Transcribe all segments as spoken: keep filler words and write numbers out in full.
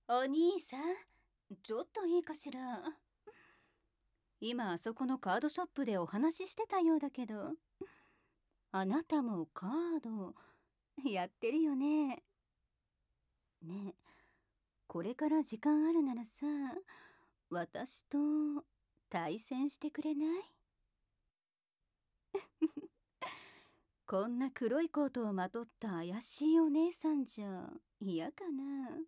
お兄さん、ちょっといいかしら。今あそこのカードショップでお話ししてたようだけど、あなたもカードやってるよね。ねえ、これから時間あるならさ、私と対戦してくれない？こんな黒いコートをまとった怪しいお姉さんじゃ嫌かな。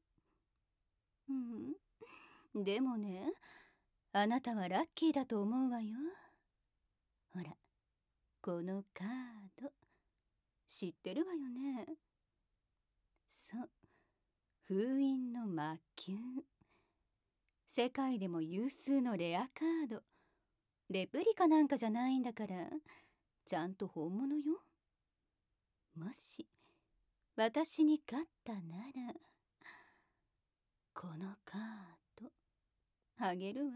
うん、でもね、あなたはラッキーだと思うわよ。ほら、このカード知ってるわよね。そう、封印の魔球。世界でも有数のレアカード。レプリカなんかじゃないんだから、ちゃんと本物よ。もし私に勝ったなら、このカードあげるわ。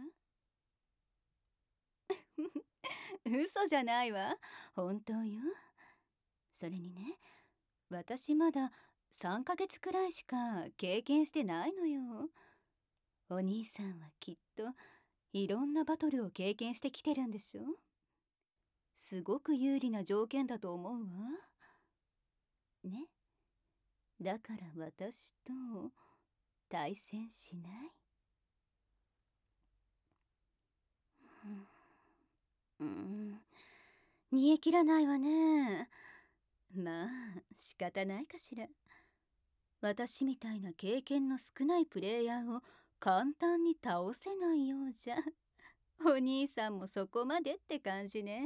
嘘じゃないわ、本当よ。それにね、私まださんかげつくらいしか経験してないのよ。お兄さんはきっといろんなバトルを経験してきてるんでしょ。すごく有利な条件だと思うわね。だから私と対戦しない？うん、うん、煮え切らないわね。まあ仕方ないかしら。私みたいな経験の少ないプレイヤーを簡単に倒せないようじゃ、お兄さんもそこまでって感じね。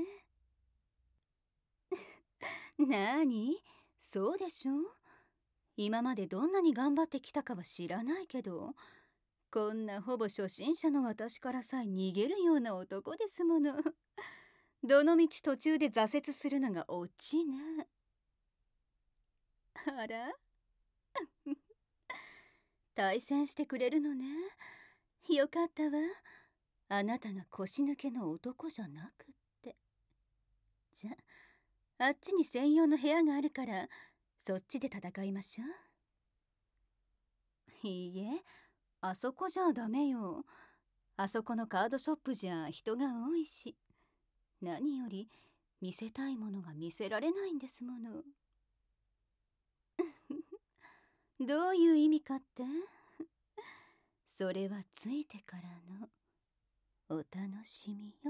なーに、そうでしょ。今までどんなに頑張ってきたかは知らないけど、こんなほぼ初心者の私からさえ逃げるような男ですもの。どのみち途中で挫折するのがオチね。あら対戦してくれるのね。よかったわ。あなたが腰抜けの男じゃなくって。じゃあ、あっちに専用の部屋があるから、そっちで戦いましょう。いいえ、あそこじゃダメよ。あそこのカードショップじゃ人が多いし、何より見せたいものが見せられないんですもの。どういう意味かって？それはついてからのお楽しみよ。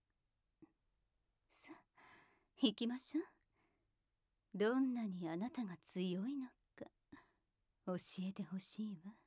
さあ、行きましょう。どんなにあなたが強いのか教えてほしいわ。